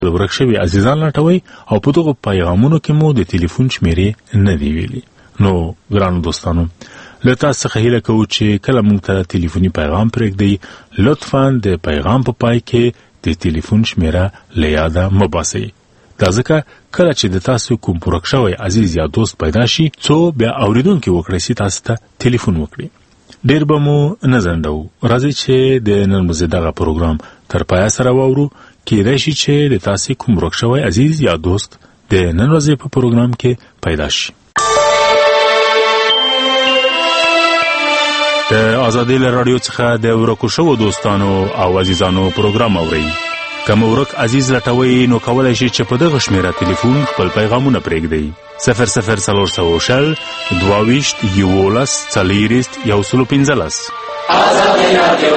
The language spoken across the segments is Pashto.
ورک شوي عزیزان لټوي او په دغه پیغامونو کې مو د ټلیفون شمیرې نه دی ویلي. نو ګرانو دوستانو، له تاسو څخه هیله کوو چې کله موږ ته ټلیفوني پیغام پرېږدئ، لطفاً د پیغام په پای کې د ټلیفون شمیره له یاده مه باسئ. دا ځکه کله چې د تاسو کوم ورک شوی عزیز یا دوست پیدا شي، څو بیا اوریدونکي وکړئ چې تاسو ته ټلیفون وکړي. ډیر به مو نه ځنډو، راځئ چې د نن ورځې دغه پروګرام تر پایه سره واورو. کېدای شي چې د تاسو کوم ورک شوی عزیز یا دوست د نن ورځې په پروګرام کې پیدا شي. د آزادۍ له راډیو څخه د ورکو شوو دوستانو او عزیزانو پروګرام اورئ. که مو ورک عزیز لټوئ نو کولی شئ چې په دغه شمیره ټلیفون خپل پیغامونه پرېږدئ: 00400 22 11 40 آزادۍ راډیو.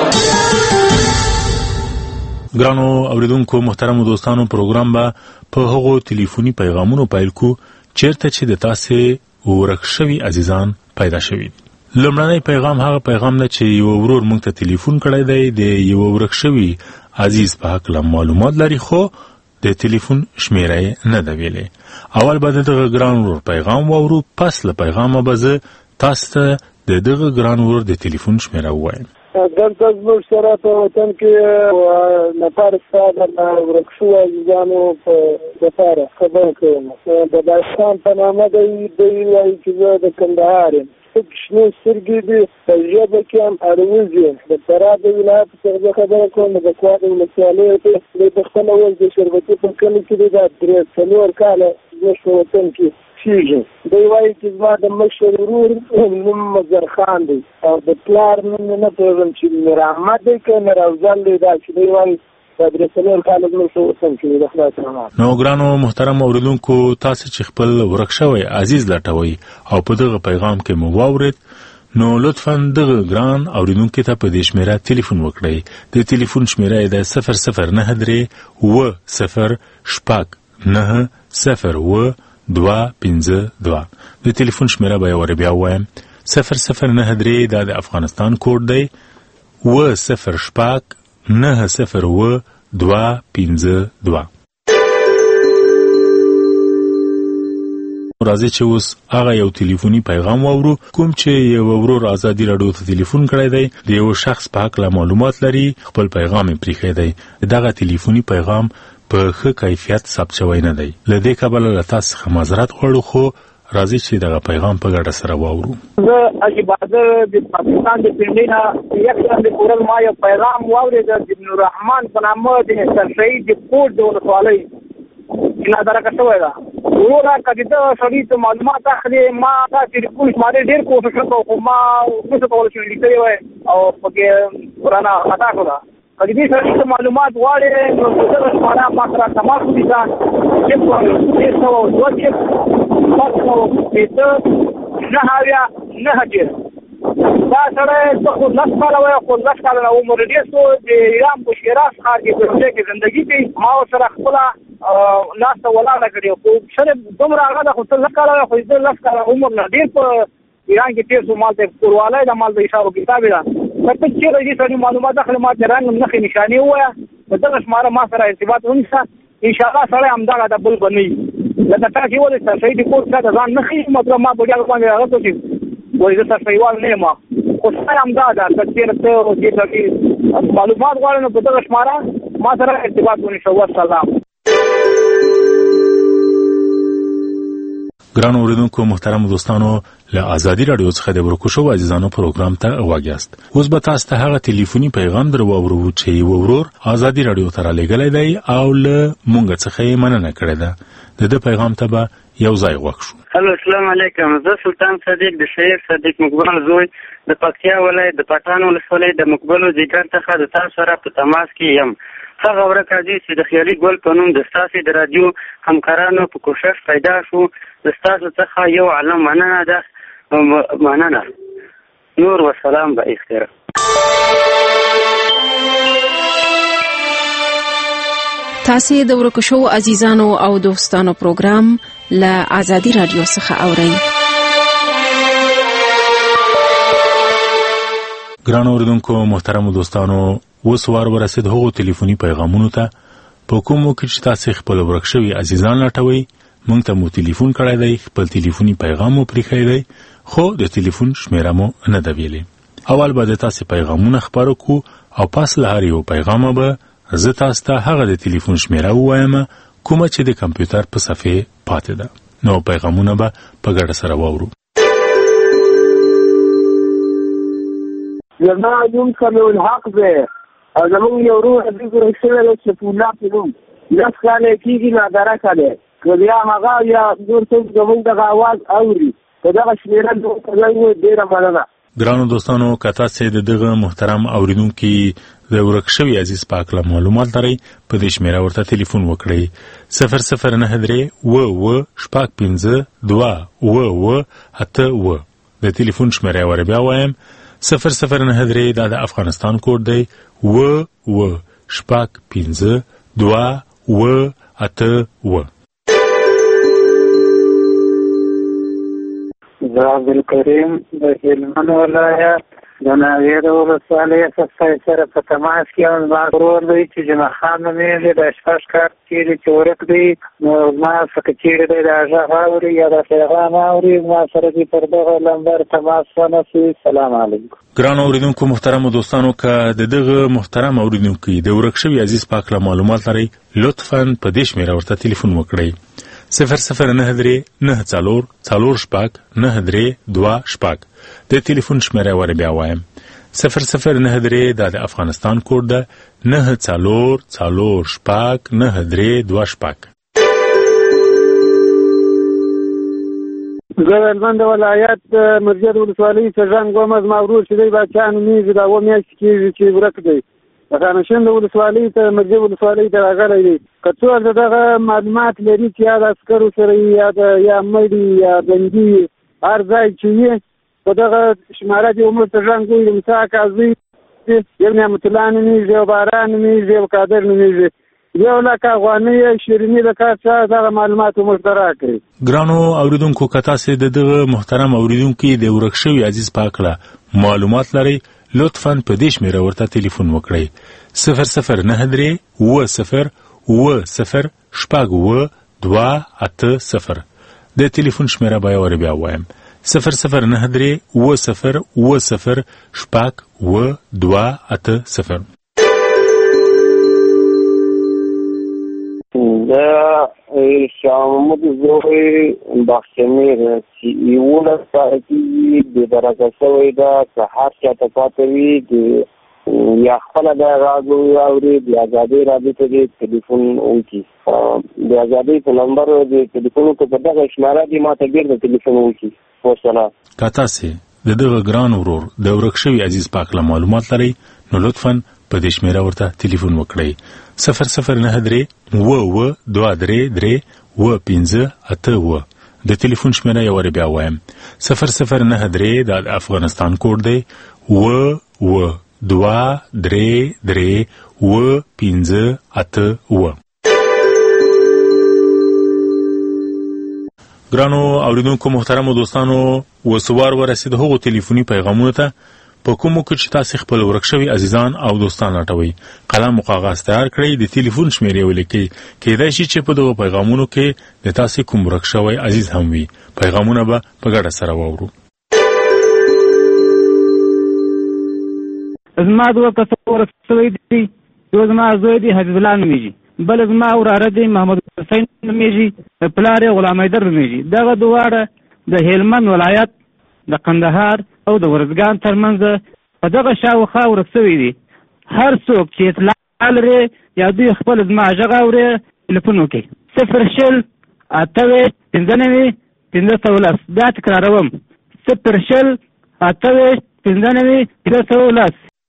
ګرانو اوریدونکو محترمو دوستانو، پروګرام به په هغو ټلیفوني پیغامونو پیل کو چیرته چې د تاسو ورک شوي عزیزان پیدا شوي. لومړنی پیغام هغه پیغام نه چې یو ورور موږ ته ټلیفون کړی دی، د یو ورک شوي عزیز په هکله معلومات لري، خو د ټلیفون شمیره یې نه ده ویلې. اول به دغه ګران ورور پیغام واورو، پس له پیغامه به زه تاسو ته د دغه ګران ورور د ټلیفون شمیره ووایم. دلته زموږ سره په وطن کې نفر ستا د ورک شوو عزیزانو په دپاره خبره کوم. د داستان په نامه دی وایي چې زه د کندهار یم. شنو سترګې دي، په ژبه کې هم الوزي. د فراه د ولایت څخه زه خبره کوم، د کوټ ولسوالۍ دی په خپله ول د شربتي په کلي کې دی. دا 3-4 کاله زموږ په وطن کې کېږي. دی وایي چې زما د مشر ورور نوم مظهر خان دی او د پلار نوم نه پوهېږم چې میرحمد دی که میرافضل دی. دا چې دی وایي نو ګرانو محترم اوریدونکو، تاسو چې خپل ورک شوی عزیز لټوئ او په دغه پیغام کې مو واورید، نو لطفاً دغه ګران اوریدونکو ته په دې شمیره ټلیفون وکړئ. د ټلیفون شمیره یې ده 009-252. د ټلیفون شمیره به یې ور بیا ووایم: 009 دا د افغانستان کوډ دی، 90252. راځي چې اوس هغه یو ټلیفوني پیغام واورو کوم چې یو ورور آزادي راډیو ته ټلیفون کړی دی، د یو شخص په هکله معلومات لري، خپل پیغام یې پریښی دی. دغه ټلیفوني پیغام په ښه کیفیت ثبت شوی نه دی. له دې کبله له تاسو څخه معذرت غواړو، خو راځي چې دغه پیغام په ګډه سره واورو. زه اجباده د پاکستان د پنډۍ نه یکدم د کورل ما یو پیغام واورېد د نوررحمان په نامه د سرشهید د کوټ د ولسوالۍ نادرکه شوی ده. وروره که د دغه سړي ته معلومات اخلي، ما تا ټلیفون شمارې ډېر کوښښ وکړ، خو ما نشو کولی چې لیکلې وای او پکې قرآن خطا کړه. که د دې سړي ته معلومات غواړې نو دغه شماره ما سره تماس وکړه. 9 دا سړی څه خو 10 کاله وی، خو 10 کاله نه عمر ډېر شو. د ایران په شیراز ښار کې په روسیې کې زندګي کوي. ما ورسره خپله ناسته ولاړه کړې، خو شرف دومره هغه ده، خو 10 کاله وی، خو 10 کاله عمر نه ډېر په ایران کې تېر شو. مالته کوروالی ده، مالته حساب و کتاب ده. که ته چېرې دې سړي معلومات اخلي، ما ته رنګ نښې نښانې ووایه، په دغه شماره ما سره ارتباط ونیسه. انشاءالله سړی همدغه ده، بل به نه وي. لکه تا چې ولې سرشهید کور څه د ځان نه ښیي، مطلب ما په ډېر باندې هغه څه چې وایي زه سرشهیوال نه یم، خو سړی همدا ده. که چېرې ته دې سړي معلومات غواړې نو په دغه شماره ما سره ارتباط ونیسه. والسلام. ګران اوریدونکو محترم دوستانو، له آزادي راډیو څخه د ورکو شوو عزیزانو پروګرام ته غوږ یاست. اوس به تاسو ته هغه ټلیفوني پیغام در واورو چې یو ورور آزادي راډیو ته رالیږلی دی او له موږ څخه یې مننه کړې ده. د ده پیغام ته به یو ځای غوږ شو. السلام علیکم. زه سلطان صدیق د شهیر صدیق مقبل زوی د پکتیا ولایت د پټان ولسوالۍ د مقبلو ځیګر څخه د تاسو سره په تماس کې یم. هغه ورځ راځي چې د خیالي ګل په نوم د ستاسو د رادیو همکارانو په کوشش پیدا شو. د ستاسو څخه یو عالم مننه ده. مننه. نور و سلام به اختیار. تاسو د ورکو شوو عزیزانو او دوستانو پروګرام له آزادي راډیو څخه اورئ. ګران اوریدونکو محترم دوستانو، اوس وار ورسید هغو ټلیفوني پیغامونو ته په په کومو کې چې تاسو خپل ورک شوي عزیزان لټوي مونږ ته مو ټلیفون کړی دی خپل ټلیفوني پیغام مو پرېښی دی خو د ټلیفون شمیره مو نه ده ویلې اول به د تاسو پیغامونه خپاره کړو او پس له هر یو پیغامه به زه تاسو ته هغه د ټلیفون شمیره ووایم کومه چې د کمپیوټر په صفحې پاتې ده نو پیغامونه به په ګډه سره واورو زما نوم سمیع الحق دی او زمونږ یو روح حبیب رسول الله شفیع الله په نوم 10 کاله کېږي نادرکه دی که بیا هغه یا نور څوک زمونږ دغه اواز اوري که دغه شمېره درته ووایي ډېره مننه ګرانو دوستانو که تاسې د دغه محترم اوریدونکي د ورک شوي عزیز پاک له معلومات لرئ په دې شمېره ورته ټلیفون وکړئ 0093 د ټلیفون شمېره ور بیا وایم 0093 دا د افغانستان کوډ دی 215 زه عبدالکریم د هلمند ولایت د ناویره ولسوالۍ سره په تماس کې یم زما ورور دی چې جمعه خان نومېږي د شپږ کال چیرې چې ورک دی نو زما څخه چیرې دی دا غږ اوري یا دا پیغام اوري زما سره دې پر دغه لمبر تماس ونیسي سلام علیکم ګرانو اوریدونکو محترمو دوستانو که د دغه محترم اوریدونکي د ورک شوي عزیز پاک له معلومات لرئ لطفا په دې شمېره ورته ټلیفون وکړئ 0093 د ټلیفون شمېره ور بیا وایم 0093 دا د افغانستان کوډ ده 94 زه هلمند ولایت مرجد ولسوالۍ سرجان ګومز ما ورور چې دی باچا نومېږي دا 2 میاشتې کېږي چې ورک دی د خانشند ولسوالۍ ته مرجد ولسوالۍ ته راغلی دی که څوک د دغه معلومات لري چې یا د عسکرو سره یا مړي یا بندي هر ځای چې وي په دغه شماره دې عمر سرجان ګوی د موسی کاظمي یو نعمت الله نومېږي یو باران نومېږي یو قادر نومېږي 1,00,000 افغانۍ شیریني د کار څخه دغه معلومات موږ ته راکړي ګرانو اوریدونکو که تاسې د دغه محترم اوریدونکي د ورک شوي عزیز پاک له معلومات لرئ لطفاً په دې شمېره ورته ټلیفون وکړئ 0093 د ټلیفون شمېره به ور بیا وایم 0093 زه شاه محمود زوی بخشمیر چې 11 کاله کېږي بېدرکه شوی ده که هر چاته پاته وي یا خپله دا غږ واوري د ازادۍ رابطه دې ټلیفون وکړي د ازادۍ په نمبر د ټلیفون په دغه شماره دې ما ته بېرته ټلیفون وکړي وسلام که تاسې د دغه ګران ورور د ورک شوي عزیز پاک له معلومات لرئ نو لطفاً په دې شمېره ورته ټلیفون وکړئ 0093 د ټلیفون شمېره یې ور بیا وایم 0093 دا د افغانستان کوډ دی 215 ګرانو اوریدونکو محترمو دوستانو وسوار ورسید هغو ټلیفوني پیغامونو ته په کومو کې چې تاسو خپل ورک شوي عزیزان او دوستان لټوي قلم او کاغذ تیار کړئ د ټلیفون شمېرې ولیکئ کېدای شي چې په دغو پیغامونو کې د تاسو کوم ورک شوی عزیز هم وي پیغامونه به په ګډه سره واورو زما دوه کسه ورک شوی دي یو زما زوی دی حبیب الله نومېږي بل زما وراره دی محمد حسین نومېږي پلار یې غلام حیدر نومېږي دغه دواړه د هلمند ولایت د قندهار او د ورزګان ترمنځ په دغه شاوخوا ورک شوي دي هر څوک چې اطلاع لري یا دوی خپل زما غږ اوري ټلیفون وکړي 0 دا تکراروم 0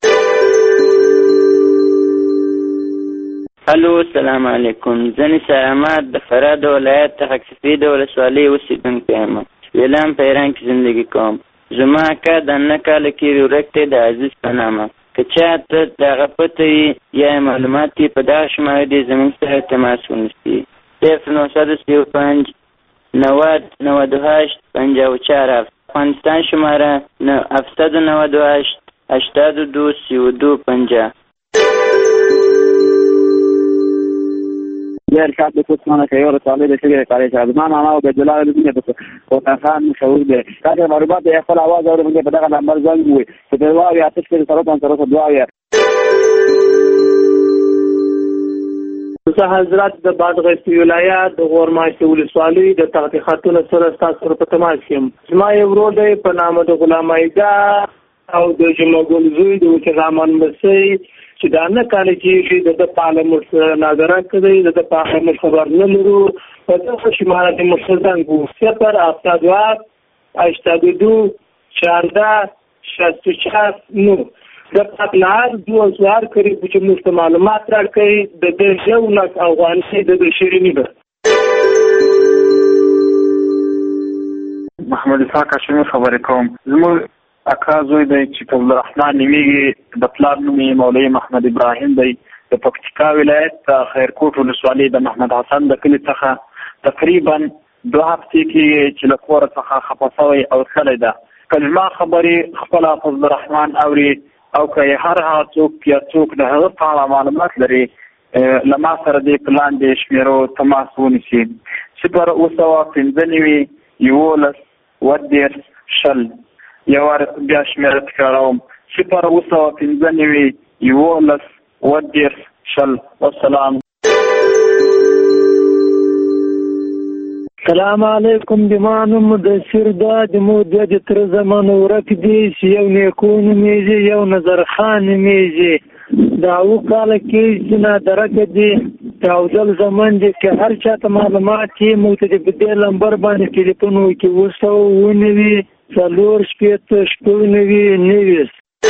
الو السلام علیکم زنی سلامات د فراد ولایت تخصصي د ولسوالۍ اوسیدونکی یم ویلام په ایران کې زندگی کوم زما اکا د 9 کاله کې ورک دی د عزیز په نامه که چاته دغه پته وي یا معلومات یې په دغه شماره دې زموږ سره تماس ونیسي 0935 90 98 54 افغانستان شماره 798 82 32 50 زیر شاد د کوڅمنه کې یو رسالې د شګه کاري شادمان انا او د جلال الدین د خان مشهور دی دا معلومات یې خپل आवाज اورم په دغه نمبر زنګ وي چې د واو یا تاسو سره دعا حضرات د بادغیس ولایت د غورماشت ولسوالۍ د تغتی خاتون سره تاسو په تماس یم زما یو ورور دی په نامه د غلام ایدا او د جمعګل زوی د وکرمان مسي چې دا نه کال کېږي د پارلمان سره نظر کوي د پارلمان خبر نه لرو په دغه شمال د مخزن کو سپر افتادوار 82 14 64 نو د پاتلار 2000 قریب چې موږ معلومات راکړي د یو لک افغانۍ د شیرینی ده محمد اسحاق هاشمي خبرې کوم زموږ اکا زوی دی چې په عبدالرحمن نومیږي د پلار نوم یې مولوي محمد ابراهیم دی د پکتیکا ولایت خیرکوټ ولسوالۍ د محمد حسن د کلي څخه تقریبا 2 هفتې کې چې له کوره څخه خفه شوی او تللی ده کلمه خبرې خپل عبدالرحمن اوري او که هر هغه څوک یا څوک د هغه په اړه معلومات لري له ما سره دې په لاندې شمېرو تماس ونیسي 0 11 10 10 یو بیا شمېره تکراروم 0 11 10 والسلام. السلام علیکم جمانو مدثر دا د مودې د تر زمان ورک دی چې یو نیکون میږي یو نظر خان میږي دا او کال کې چې نه درکه دی تاودل زمان دی چې هر چاته معلومات یې موږ ته په نمبر باندې ټلیفون وکي وسو ونوي څلور شپږ شپږ نوي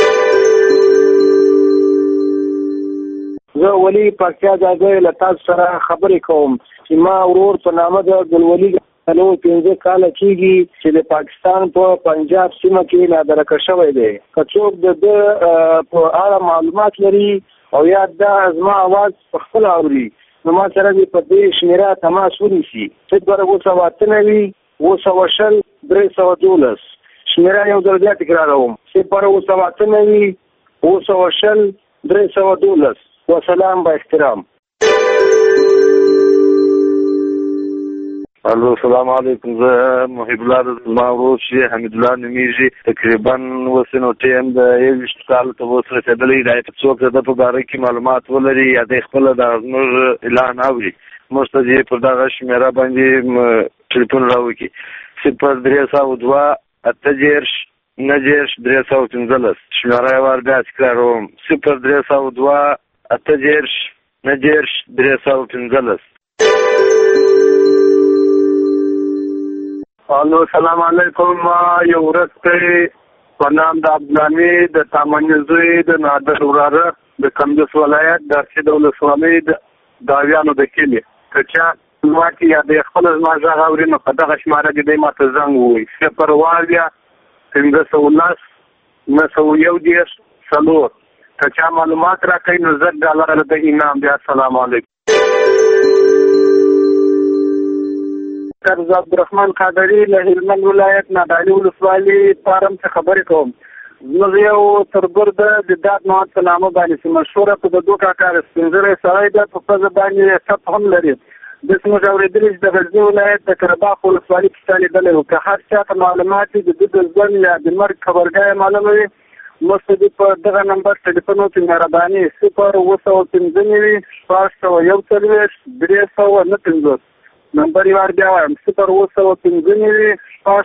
زه ولی پکتیا ځای له تاسو سره خبرې کوم چې ما ورور په نامه د ګلولي نو 15 کال کېږي چې د پاکستان په پنجاب سیمه کې نادرکه شوی دی که څوک د په اړه معلومات لري او یا د زما आवाज په خپل اوري نو ما سره په دې شمیره تماس ونیسي 0 290 312 شمیره یو ځل بیا تکراروم 0 290 312 وسلام با احترام. الو السلام علیکم زه محب الله زما ورور چې حمید الله نومیږي تقریبا وسنو ټیم د 21 کال ته اوس رسېدلی دی چې څوک د په باره کې معلومات ولري یا د خپل د زموږ اعلان اوري موږ ته یې په دغه شمیره باندې ټلیفون راوکړي 0 302 90 315 شمیره یې ور بیا تکراروم 0 302 90 315. الو السلام علیکم یو ورځ په نام د عبدالامي د تامنی زوی د نادر وراره د کندز ولایت د سید ولسوالۍ د داویانو د کلي که چا واکې یا د خپل زما غږ اوري نو په دغه شماره کې دی ماته زنګ ووایي 0 15 911 که چا معلومات راکوي نو $10 د انعام دی. السلام علیکم. قرض عبدالرحمن قادری له هلمند ولایت نادعلي ولسوالۍ فارم څخه خبرې کوم. زموږ یو تربور د داد مواد په نامه باندې چې مشهوره په د 2 کاکار سپینځری سړی ده په پزه باندې سب هم لري د زموږ اورېدلي چې د غزني ولایت د کرباخ ولسوالۍ کې چالېدلی و که هر چاته معلومات د ده د ژوند یا د مرګ خبرګاه معلومه وي مستدی په دغه نمبر ټلیفون وکړي مهرباني 0 291 349 نمبر یې ور بیا وایم 0 291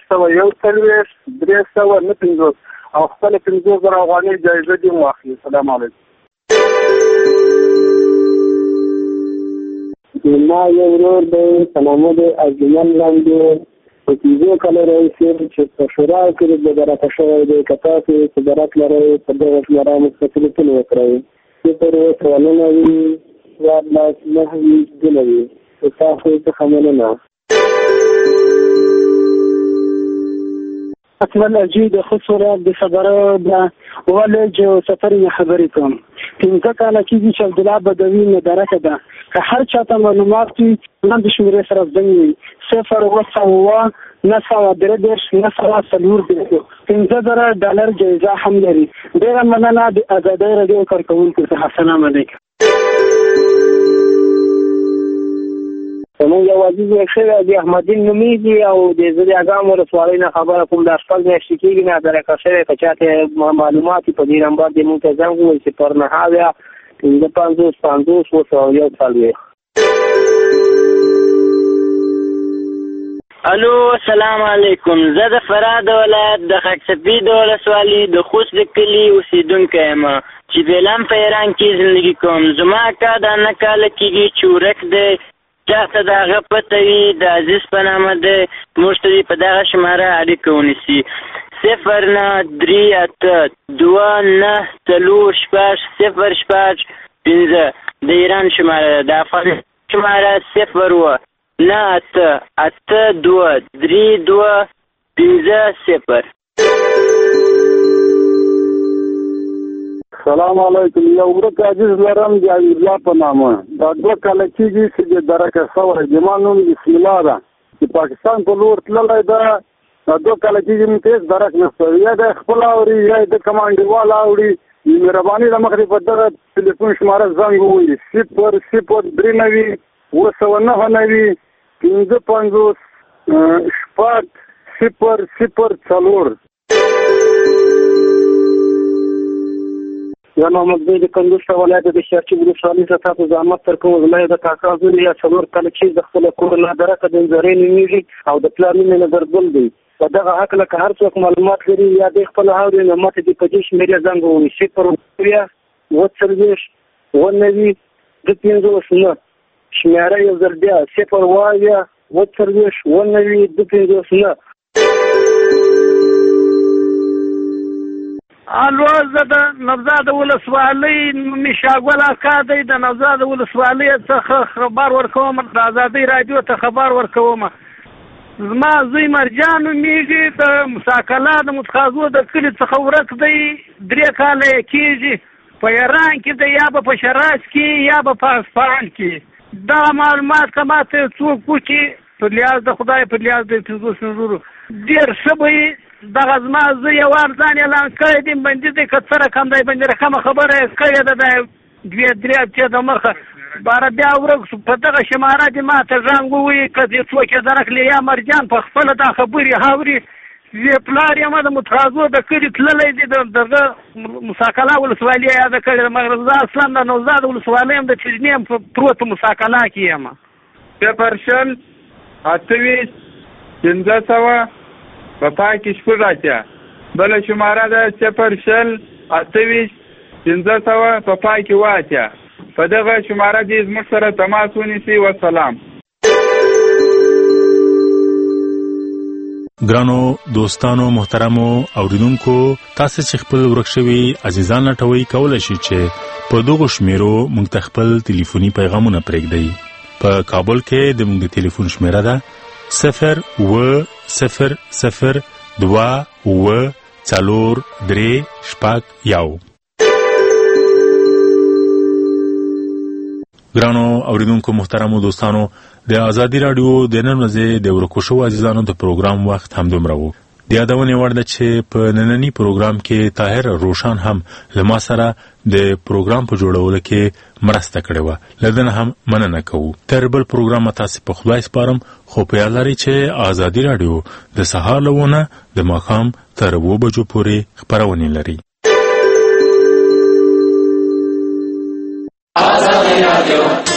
349 او خپل 50,000 افغانۍ جایزه دې واخلي. السلام علیکم. ما یو ورور دی په نامه د ارجمن لاندې په 15 کاله راهیسې چې په شورا کې د برکه شوی دی که تاسو چې درک لرئ په دغه شماره موږ ته ټلیفون وکړئ 0 تاسو څخه مننه. اصلا اجي د خصوصا د خبره ده ولج سفر خبرې کوم 15 کاله کې چې عبدالله بدوی نه درکه ده که هر چاته معلومات وي نن د شمیرې سره زنګ 0 $15,000 جایزه هم لري. ډیره مننه د ازادۍ رادیو کارکونکو څخه. السلام علیکم. زمونږ یو عزیز شوی د احمدین نومیږي او د زریاګام ولسوالۍ نه خبره کوم د خپل میاشتې کېږي نه درکه شوی که چاته معلومات په دې نمبر دې مونږ ته زنګ ووایي 09 الو السلام علیکم. زه د فراه د ولایت د خاکسفید ولسوالۍ د خوست د کلي اوسېدونکی یم چې فعلا په ایران کې زندګي کوم. زما اکا د 9 کاله کېږي چې ورک دی، چاته د هغه پته وي د عزیز په نامه دی، موږ ته دې په دغه شماره اړیکه ونیسي 0932940605 د ایران شماره ده. د افغانستان شماره 098823250. سلام علیکم. یو ورک عزیز لرم د الله په نامه دا 2 کاله کېږي چې درکه شوی زما نوم بسم الله ده چې پاکستان په لور تللی ده. دا 2 کاله کېږي مې هېڅ درک نه شوی، یا د خپل اوري یا د کمانډیوال اوري. مهرباني د مخې په دغه تلیفون شماره زنګ ووایي 00390 999 55 004. یا محمد بey د کندوز ولایت د شارچي ولسوالۍ څخه تاسو زحمت ترکوم. زما د کاکا زوی یا 4 کاله چې د خپل کور نه درکه د زرې نومیږي او د پلان نه نظرګل دی. په دغه حق له هر څوک معلومات لري یا د خپل اوري نو ماته د پدې شمیره زنګ ووایي 0 شمیره یو ځل بیا 0 الو زه د نوزاد ولسوالۍ مشاګل اکا دی د نوزاد ولسوالۍ څخه خبر ورکوم، د ازادۍ رادیو ته خبر ورکوم. زما زوی مرجان نومیږي، د مساکله د متخاذو د کلي څخه ورک دی، 3 کاله کېږي. په ایران کې دی، یا به په شراج کې یا به په اصفهان کې. دا معلومات که ماته څوک وکړي په لیاز د خدای په لیاز د 500 ډېر ښه به وي. دغه زما زه یو وار ځان اعلان کړی دی، بندي دی که څه رقم دی، بندي رقمه خبره یې کړې ده د 2-3 هفتې د مخه. باره بیا ورک شو. په دغه شماره دې ما ته زنګ ووایي که دې څوک یې درکړي یا مرجان په خپله دا خبرې اوري. زه پلار یم د متخاذو د کلي تللی دی، دغه مساکله ولسوالۍ یې یاده کړې ده، مګر زه اصلا د نوزاد ولسوالۍ یم د چجنې یم پروت په مساکله کې یم. 0 28 500 په پای کې 0 بله شماره ده 0 28 500 په پای کې 8. په دغه شماره دې زموږ سره تماس ونیسي. والسلام. ګرانو دوستانو محترمو اوریدونکو، تاسو چې خپل ورک شوي عزیزان لټوي کولای شئ چې په دغه شمیرو موږ ته خپل ټلیفوني پیغامونه پرېږدئ. په کابل کې د موږ د ټلیفون شمیره ده 0000243 ګرانو اوریدونکو محترمو دوستانو، د ازادي رادیو د نن ورځې د ورکو شوو عزیزانو د پروګرام وخت همدومره و. د یادونې وړ ده چې په نننی پروګرام کې طاهر روشان هم له ما سره د پروګرام په جوړولو کې مرسته کړې وه. له ده نه هم مننه کوو. تر بل پروګرام تاسې په خدای سپارم، خو په یاد لرئ چې ازادي رادیو د سهار له 9 د ماښام تر 2 بجو پورې خپرونې لري. ازادي رادیو